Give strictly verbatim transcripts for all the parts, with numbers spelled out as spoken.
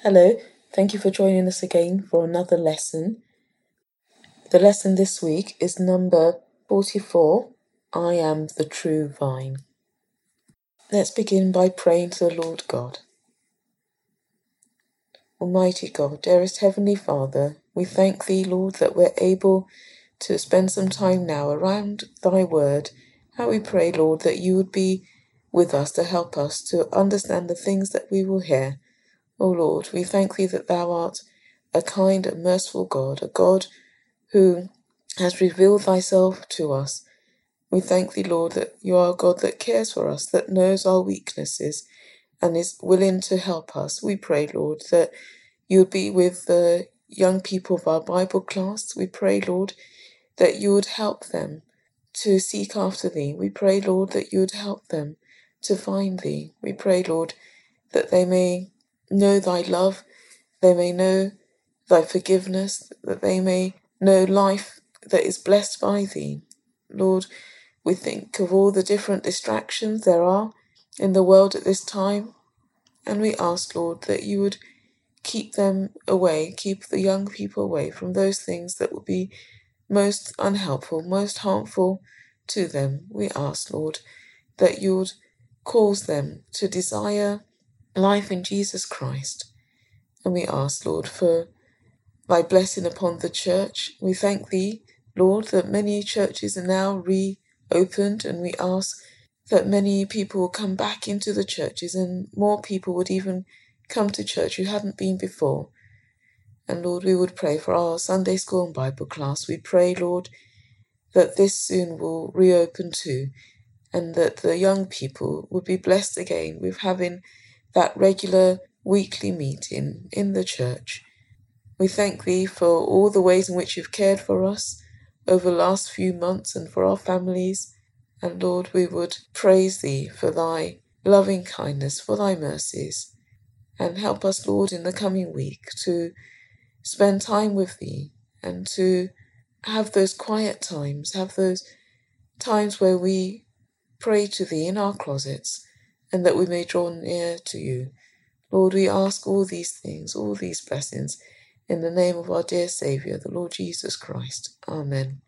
Hello, thank you for joining us again for another lesson. The lesson this week is number forty-four, I am the true vine. Let's begin by praying to the Lord God. Almighty God, dearest Heavenly Father, we thank Thee, Lord, that we're able to spend some time now around Thy Word, and we pray, Lord, that You would be with us to help us to understand the things that we will hear. O Lord, we thank Thee that Thou art a kind and merciful God, a God who has revealed Thyself to us. We thank Thee, Lord, that You are a God that cares for us, that knows our weaknesses, and is willing to help us. We pray, Lord, that You would be with the young people of our Bible class. We pray, Lord, that You would help them to seek after Thee. We pray, Lord, that You would help them to find Thee. We pray, Lord, that they may know Thy love, they may know Thy forgiveness, that they may know life that is blessed by Thee. Lord, we think of all the different distractions there are in the world at this time, and we ask, Lord, that You would keep them away, keep the young people away from those things that would be most unhelpful, most harmful to them. We ask, Lord, that You would cause them to desire life in Jesus Christ. And we ask, Lord, for Thy blessing upon the church. We thank Thee, Lord, that many churches are now reopened, and we ask that many people will come back into the churches and more people would even come to church who hadn't been before. And Lord, we would pray for our Sunday school and Bible class. We pray, Lord, that this soon will reopen too, and that the young people would be blessed again with having that regular weekly meeting in the church. We thank Thee for all the ways in which You've cared for us over the last few months and for our families. And Lord, we would praise Thee for Thy loving kindness, for Thy mercies. And help us, Lord, in the coming week to spend time with Thee and to have those quiet times, have those times where we pray to Thee in our closets, and that we may draw near to You. Lord, we ask all these things, all these blessings, in the name of our dear Saviour, the Lord Jesus Christ. Amen.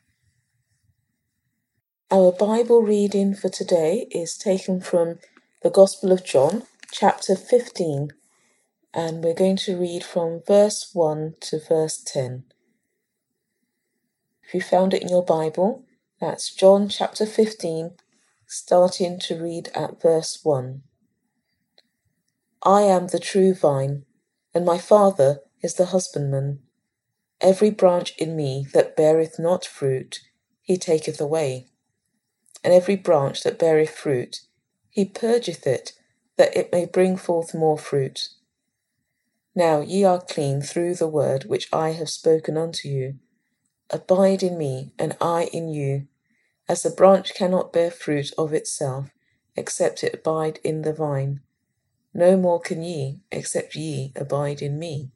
Our Bible reading for today is taken from the Gospel of John, chapter fifteen, and we're going to read from verse one to verse ten. If you found it in your Bible, that's John chapter fifteen, starting to read at verse one. I am the true vine, and my Father is the husbandman. Every branch in me that beareth not fruit, he taketh away. And every branch that beareth fruit, he purgeth it, that it may bring forth more fruit. Now ye are clean through the word which I have spoken unto you. Abide in me, and I in you. As the branch cannot bear fruit of itself, except it abide in the vine, no more can ye, except ye abide in me.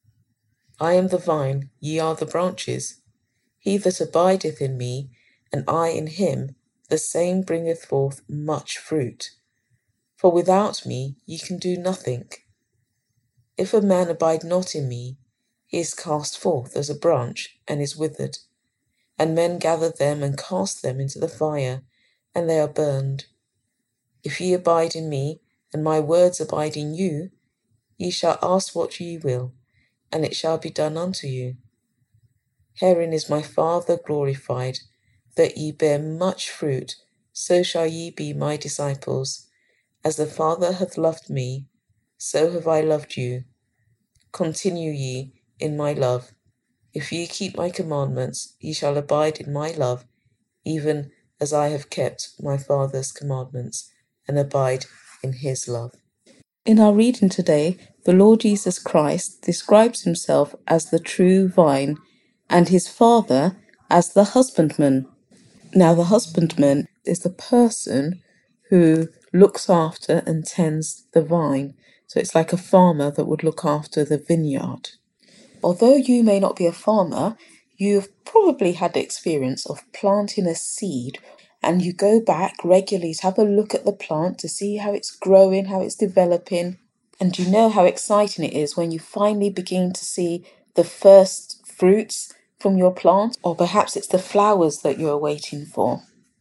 I am the vine, ye are the branches. He that abideth in me, and I in him, the same bringeth forth much fruit. For without me ye can do nothing. If a man abide not in me, he is cast forth as a branch, and is withered. And men gather them and cast them into the fire, and they are burned. If ye abide in me, and my words abide in you, ye shall ask what ye will, and it shall be done unto you. Herein is my Father glorified, that ye bear much fruit, so shall ye be my disciples. As the Father hath loved me, so have I loved you. Continue ye in my love. If ye keep my commandments, ye shall abide in my love, even as I have kept my Father's commandments, and abide in his love. In our reading today, the Lord Jesus Christ describes himself as the true vine, and his Father as the husbandman. Now, the husbandman is the person who looks after and tends the vine. So it's like a farmer that would look after the vineyard. Although you may not be a farmer, you've probably had the experience of planting a seed, and you go back regularly to have a look at the plant to see how it's growing, how it's developing. And you know how exciting it is when you finally begin to see the first fruits from your plant, or perhaps it's the flowers that you're waiting for.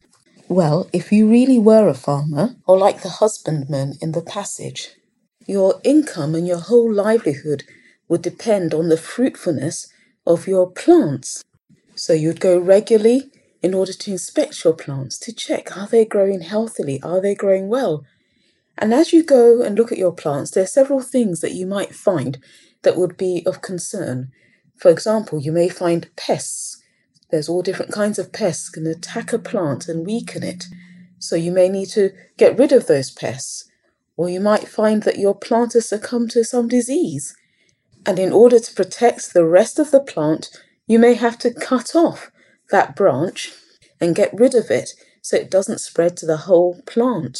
Well, if you really were a farmer, or like the husbandman in the passage, your income and your whole livelihood would depend on the fruitfulness of your plants. So you'd go regularly in order to inspect your plants, to check, are they growing healthily? Are they growing well? And as you go and look at your plants, there are several things that you might find that would be of concern. For example, you may find pests. There's all different kinds of pests can attack a plant and weaken it. So you may need to get rid of those pests. Or you might find that your plant has succumbed to some disease. And in order to protect the rest of the plant, you may have to cut off that branch and get rid of it so it doesn't spread to the whole plant.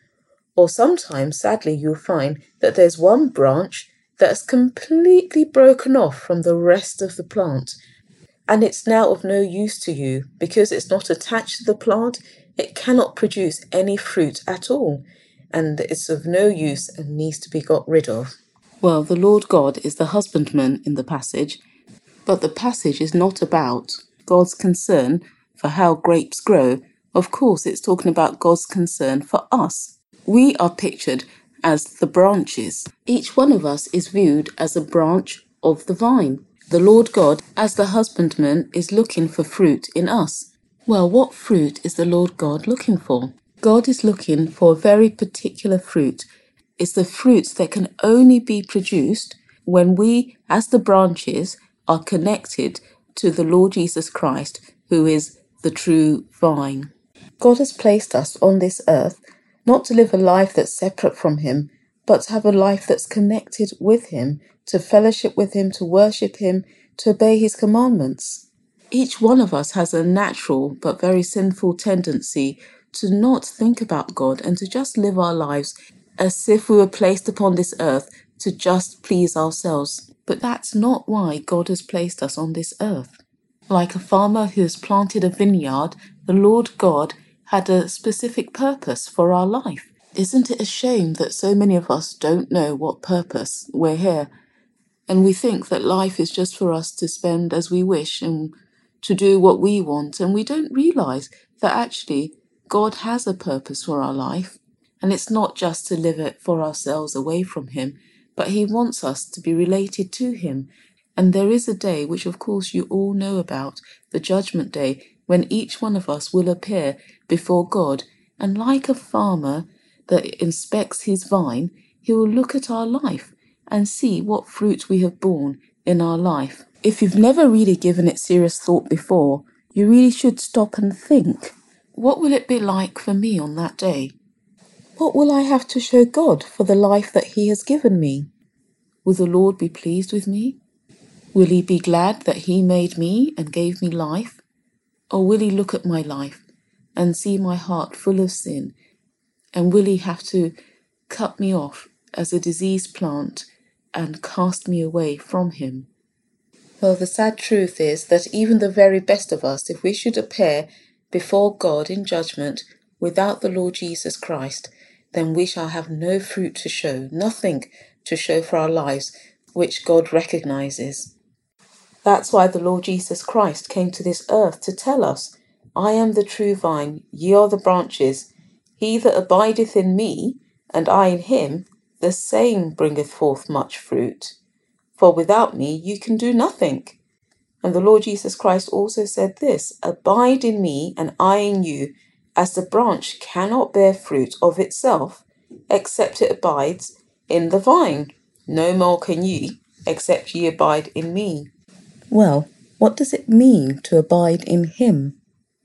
Or sometimes, sadly, you'll find that there's one branch that's completely broken off from the rest of the plant. And it's now of no use to you because it's not attached to the plant. It cannot produce any fruit at all. And it's of no use and needs to be got rid of. Well, the Lord God is the husbandman in the passage, but the passage is not about God's concern for how grapes grow. Of course, it's talking about God's concern for us. We are pictured as the branches. Each one of us is viewed as a branch of the vine. The Lord God, as the husbandman, is looking for fruit in us. Well, what fruit is the Lord God looking for? God is looking for a very particular fruit. It's the fruits that can only be produced when we, as the branches, are connected to the Lord Jesus Christ, who is the true vine. God has placed us on this earth not to live a life that's separate from Him, but to have a life that's connected with Him, to fellowship with Him, to worship Him, to obey His commandments. Each one of us has a natural but very sinful tendency to not think about God and to just live our lives as if we were placed upon this earth to just please ourselves. But that's not why God has placed us on this earth. Like a farmer who has planted a vineyard, the Lord God had a specific purpose for our life. Isn't it a shame that so many of us don't know what purpose we're here? And we think that life is just for us to spend as we wish and to do what we want. And we don't realize that actually God has a purpose for our life. And it's not just to live it for ourselves away from Him, but He wants us to be related to Him. And there is a day, which of course you all know about, the Judgment Day, when each one of us will appear before God. And like a farmer that inspects his vine, he will look at our life and see what fruit we have borne in our life. If you've never really given it serious thought before, you really should stop and think, what will it be like for me on that day? What will I have to show God for the life that He has given me? Will the Lord be pleased with me? Will He be glad that He made me and gave me life? Or will He look at my life and see my heart full of sin? And will He have to cut me off as a diseased plant and cast me away from Him? Well, the sad truth is that even the very best of us, if we should appear before God in judgment without the Lord Jesus Christ, then we shall have no fruit to show, nothing to show for our lives, which God recognizes. That's why the Lord Jesus Christ came to this earth to tell us, I am the true vine, ye are the branches. He that abideth in me, and I in him, the same bringeth forth much fruit. For without me you can do nothing. And the Lord Jesus Christ also said this, abide in me, and I in you, as the branch cannot bear fruit of itself, except it abides in the vine. No more can ye, except ye abide in me. Well, what does it mean to abide in Him?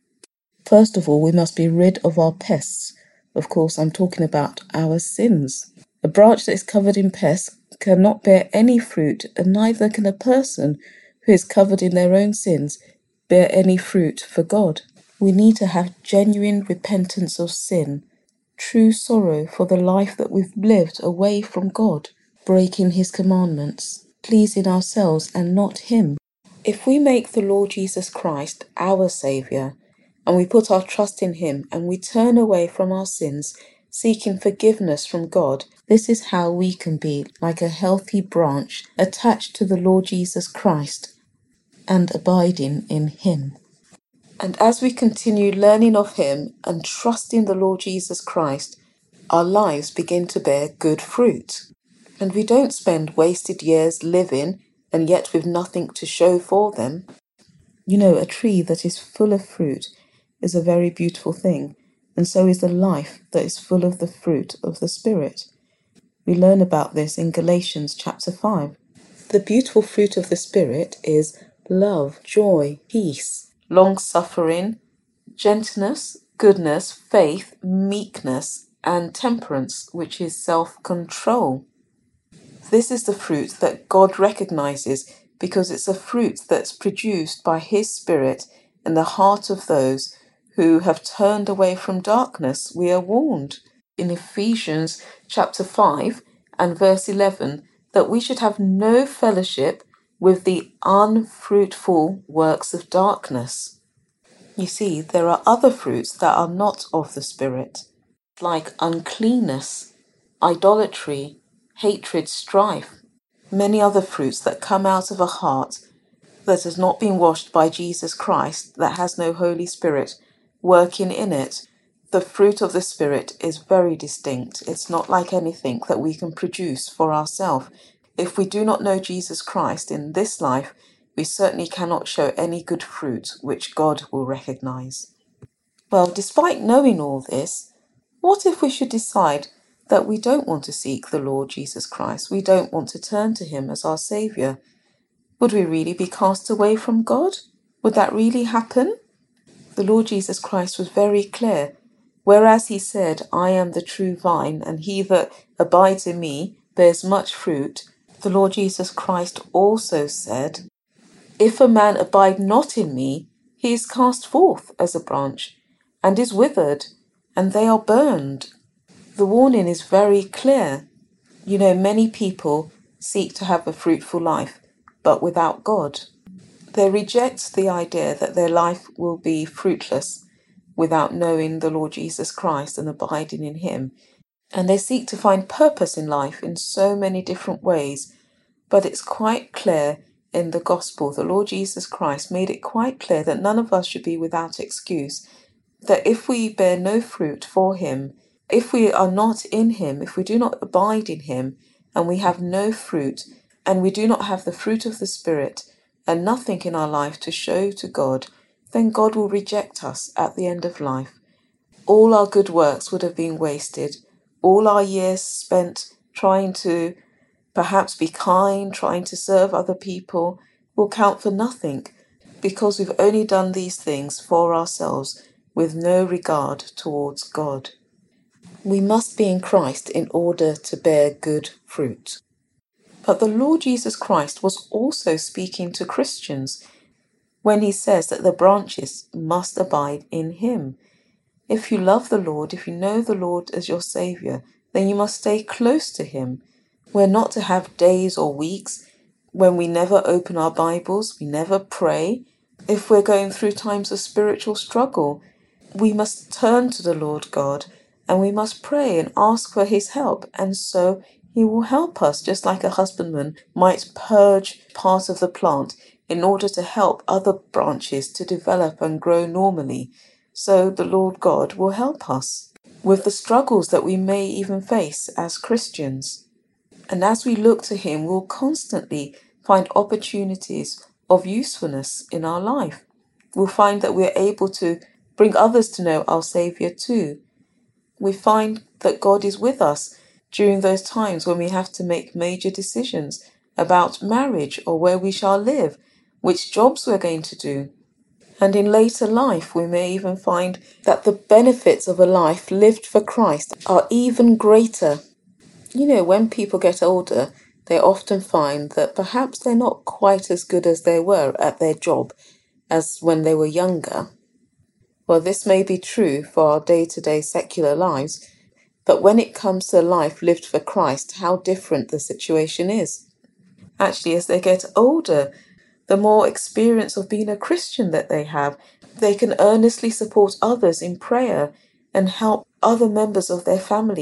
First of all, we must be rid of our pests. Of course, I'm talking about our sins. A branch that is covered in pests cannot bear any fruit, and neither can a person who is covered in their own sins bear any fruit for God. We need to have genuine repentance of sin, true sorrow for the life that we've lived away from God, breaking His commandments, pleasing ourselves and not Him. If we make the Lord Jesus Christ our Saviour, and we put our trust in Him, and we turn away from our sins, seeking forgiveness from God, This is how we can be like a healthy branch attached to the Lord Jesus Christ and abiding in him. And as we continue learning of him and trusting the Lord Jesus Christ, our lives begin to bear good fruit. And we don't spend wasted years living and yet with nothing to show for them. You know, a tree that is full of fruit is a very beautiful thing, and so is the life that is full of the fruit of the Spirit. We learn about this in Galatians chapter five. The beautiful fruit of the Spirit is love, joy, peace, long-suffering, gentleness, goodness, faith, meekness, and temperance, which is self-control. This is the fruit that God recognizes because it's a fruit that's produced by his Spirit in the heart of those who have turned away from darkness. We are warned in Ephesians chapter five and verse eleven that we should have no fellowship with the unfruitful works of darkness. You see, there are other fruits that are not of the Spirit, like uncleanness, idolatry, hatred, strife, many other fruits that come out of a heart that has not been washed by Jesus Christ, that has no Holy Spirit working in it. The fruit of the Spirit is very distinct. It's not like anything that we can produce for ourselves. If we do not know Jesus Christ in this life, we certainly cannot show any good fruit which God will recognize. Well, despite knowing all this, what if we should decide that we don't want to seek the Lord Jesus Christ? We don't want to turn to him as our Saviour. Would we really be cast away from God? Would that really happen? The Lord Jesus Christ was very clear. Whereas he said, I am the true vine, and he that abides in me bears much fruit, the Lord Jesus Christ also said, if a man abide not in me, he is cast forth as a branch, and is withered, and they are burned. The warning is very clear. You know, many people seek to have a fruitful life, but without God. They reject the idea that their life will be fruitless without knowing the Lord Jesus Christ and abiding in him. And they seek to find purpose in life in so many different ways. But it's quite clear in the gospel, the Lord Jesus Christ made it quite clear that none of us should be without excuse. That if we bear no fruit for him, if we are not in him, if we do not abide in him, and we have no fruit, and we do not have the fruit of the Spirit, and nothing in our life to show to God, then God will reject us at the end of life. All our good works would have been wasted. All our years spent trying to perhaps be kind, trying to serve other people, will count for nothing, because we've only done these things for ourselves with no regard towards God. We must be in Christ in order to bear good fruit. But the Lord Jesus Christ was also speaking to Christians when he says that the branches must abide in him. If you love the Lord, if you know the Lord as your Saviour, then you must stay close to him. We're not to have days or weeks when we never open our Bibles, we never pray. If we're going through times of spiritual struggle, we must turn to the Lord God and we must pray and ask for his help, and so he will help us, just like a husbandman might purge part of the plant in order to help other branches to develop and grow normally. So the Lord God will help us with the struggles that we may even face as Christians. And as we look to him, we'll constantly find opportunities of usefulness in our life. We'll find that we're able to bring others to know our Saviour too. We find that God is with us during those times when we have to make major decisions about marriage or where we shall live, which jobs we're going to do. And in later life, we may even find that the benefits of a life lived for Christ are even greater. You know, when people get older, they often find that perhaps they're not quite as good as they were at their job as when they were younger. Well, this may be true for our day-to-day secular lives, but when it comes to a life lived for Christ, how different the situation is. Actually, as they get older, the more experience of being a Christian that they have, they can earnestly support others in prayer and help other members of their family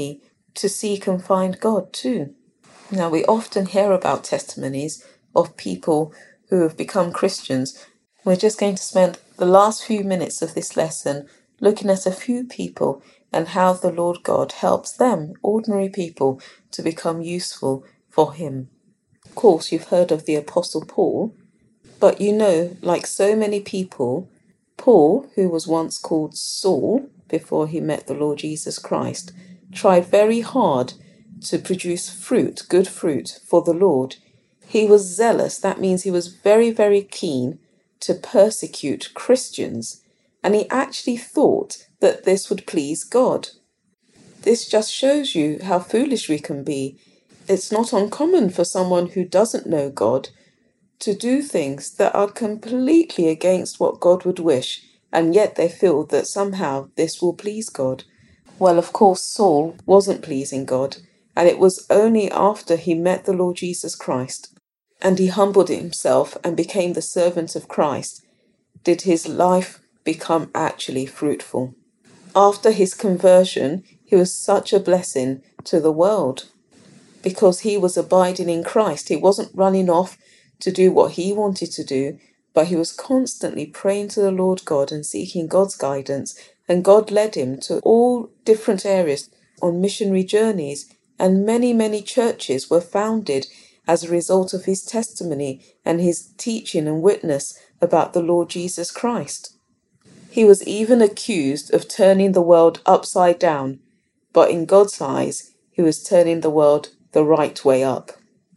to seek and find God too. Now, we often hear about testimonies of people who have become Christians. We're just going to spend the last few minutes of this lesson looking at a few people and how the Lord God helps them, ordinary people, to become useful for Him. Of course, you've heard of the Apostle Paul, but you know, like so many people, Paul, who was once called Saul before he met the Lord Jesus Christ, tried very hard to produce fruit, good fruit, for the Lord. He was zealous. That means he was very, very keen to persecute Christians. And he actually thought that this would please God. This just shows you how foolish we can be. It's not uncommon for someone who doesn't know God to do things that are completely against what God would wish, and yet they feel that somehow this will please God. Well, of course, Saul wasn't pleasing God, and it was only after he met the Lord Jesus Christ and he humbled himself and became the servant of Christ did his life become actually fruitful. After his conversion, he was such a blessing to the world because he was abiding in Christ. He wasn't running off to do what he wanted to do, but he was constantly praying to the Lord God and seeking God's guidance, and God led him to all different areas on missionary journeys, and many, many churches were founded as a result of his testimony and his teaching and witness about the Lord Jesus Christ. He was even accused of turning the world upside down, but in God's eyes, he was turning the world the right way up.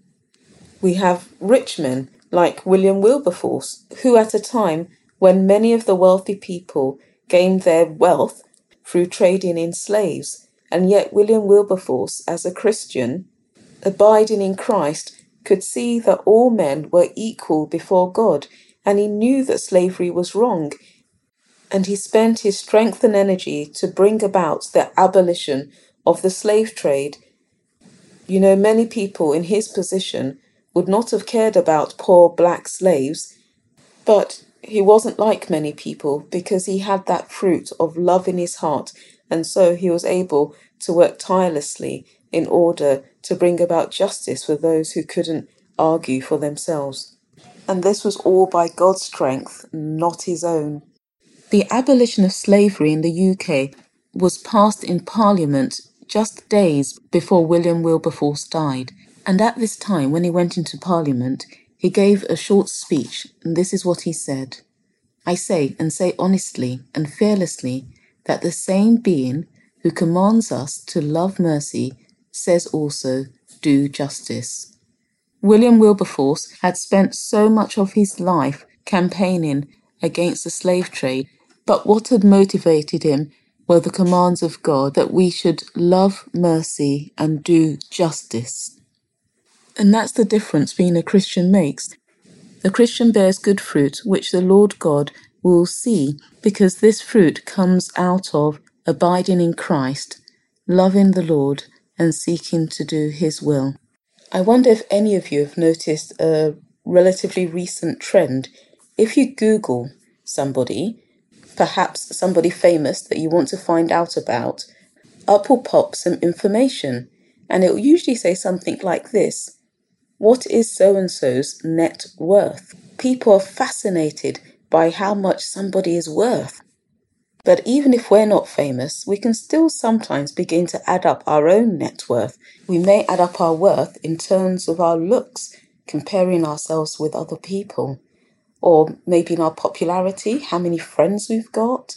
We have rich men like William Wilberforce, who at a time when many of the wealthy people gained their wealth through trading in slaves, and yet William Wilberforce, as a Christian, abiding in Christ, could see that all men were equal before God, and he knew that slavery was wrong, and he spent his strength and energy to bring about the abolition of the slave trade. You know, many people in his position would not have cared about poor black slaves, but he wasn't like many people because he had that fruit of love in his heart, and so he was able to work tirelessly in order to bring about justice for those who couldn't argue for themselves. And this was all by God's strength, not his own. The abolition of slavery in the U K was passed in Parliament just days before William Wilberforce died. And at this time, when he went into Parliament, he gave a short speech, and this is what he said. I say, and say honestly and fearlessly, that the same being who commands us to love mercy says also, do justice. William Wilberforce had spent so much of his life campaigning against the slave trade, but what had motivated him were the commands of God that we should love mercy and do justice. And that's the difference being a Christian makes. The Christian bears good fruit, which the Lord God will see, because this fruit comes out of abiding in Christ, loving the Lord, and seeking to do his will. I wonder if any of you have noticed a relatively recent trend. If you Google somebody, perhaps somebody famous that you want to find out about, up will pop some information, and it will usually say something like this: what is so-and-so's net worth? People are fascinated by how much somebody is worth. But even if we're not famous, we can still sometimes begin to add up our own net worth. We may add up our worth in terms of our looks, comparing ourselves with other people, or maybe in our popularity, how many friends we've got,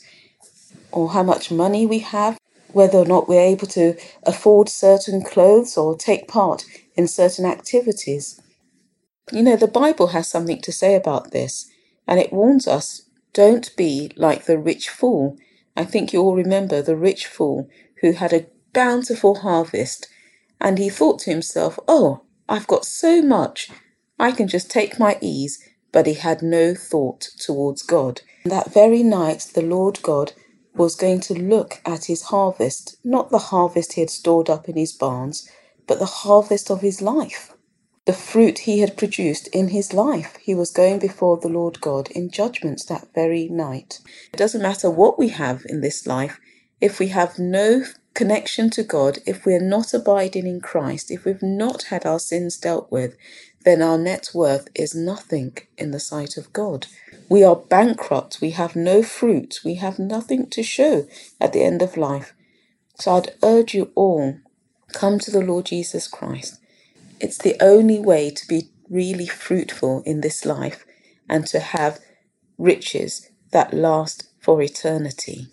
or how much money we have, whether or not we're able to afford certain clothes or take part in certain activities. You know, the Bible has something to say about this, and it warns us, don't be like the rich fool. I think you all remember the rich fool who had a bountiful harvest, and he thought to himself, oh, I've got so much, I can just take my ease, but he had no thought towards God. And that very night, the Lord God was going to look at his harvest, not the harvest he had stored up in his barns, but the harvest of his life. The fruit he had produced in his life. He was going before the Lord God in judgment that very night. It doesn't matter what we have in this life. If we have no connection to God, if we're not abiding in Christ, if we've not had our sins dealt with, then our net worth is nothing in the sight of God. We are bankrupt. We have no fruit. We have nothing to show at the end of life. So I'd urge you all, come to the Lord Jesus Christ. It's the only way to be really fruitful in this life and to have riches that last for eternity.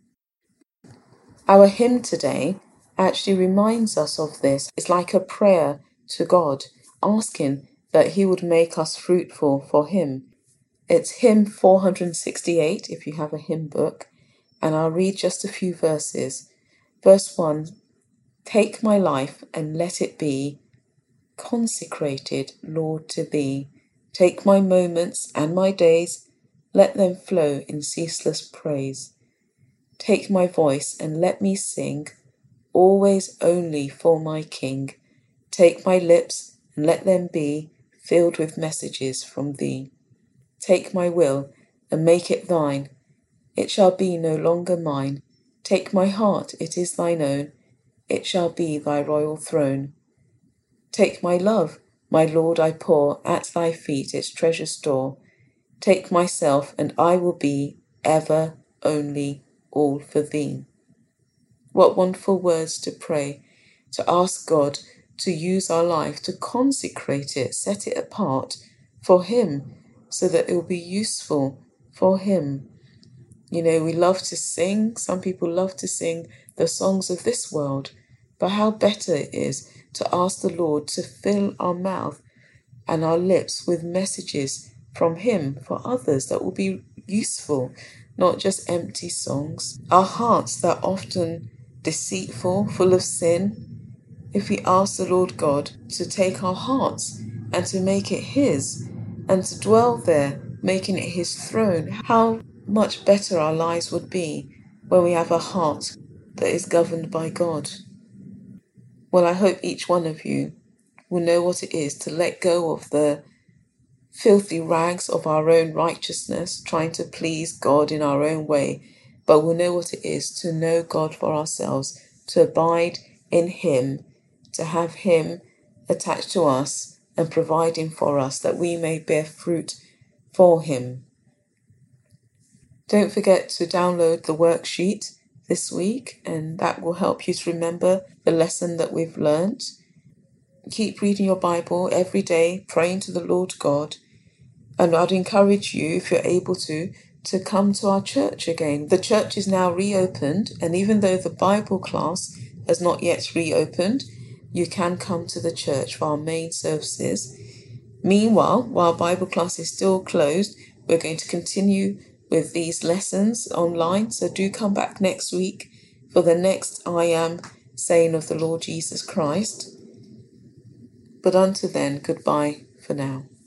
Our hymn today actually reminds us of this. It's like a prayer to God, asking that he would make us fruitful for him. It's hymn four hundred sixty-eight if you have a hymn book, and I'll read just a few verses. Verse one, take my life and let it be consecrated, Lord, to thee. Take my moments and my days, let them flow in ceaseless praise. Take my voice and let me sing, always only for my King. Take my lips and let them be filled with messages from thee. Take my will and make it thine, it shall be no longer mine. Take my heart, it is thine own, it shall be thy royal throne. Take my love, my Lord, I pour at thy feet its treasure store. Take myself, and I will be ever only all for thee. What wonderful words to pray, to ask God to use our life, to consecrate it, set it apart for him, so that it will be useful for him. You know, we love to sing. Some people love to sing the songs of this world, but how better it is to ask the Lord to fill our mouth and our lips with messages from him for others that will be useful, not just empty songs. Our hearts that are often deceitful, full of sin, if we ask the Lord God to take our hearts and to make it his and to dwell there, making it his throne, how much better our lives would be when we have a heart that is governed by God. Well, I hope each one of you will know what it is to let go of the filthy rags of our own righteousness, trying to please God in our own way, but we'll know what it is to know God for ourselves, to abide in him, to have him attached to us and providing for us that we may bear fruit for him. Don't forget to download the worksheet this week, and that will help you to remember the lesson that we've learnt. Keep reading your Bible every day, praying to the Lord God. And I'd encourage you, if you're able to, to come to our church again. The church is now reopened, and even though the Bible class has not yet reopened, you can come to the church for our main services. Meanwhile, while Bible class is still closed, we're going to continue with these lessons online. So do come back next week for the next I Am saying of the Lord Jesus Christ. But until then, goodbye for now.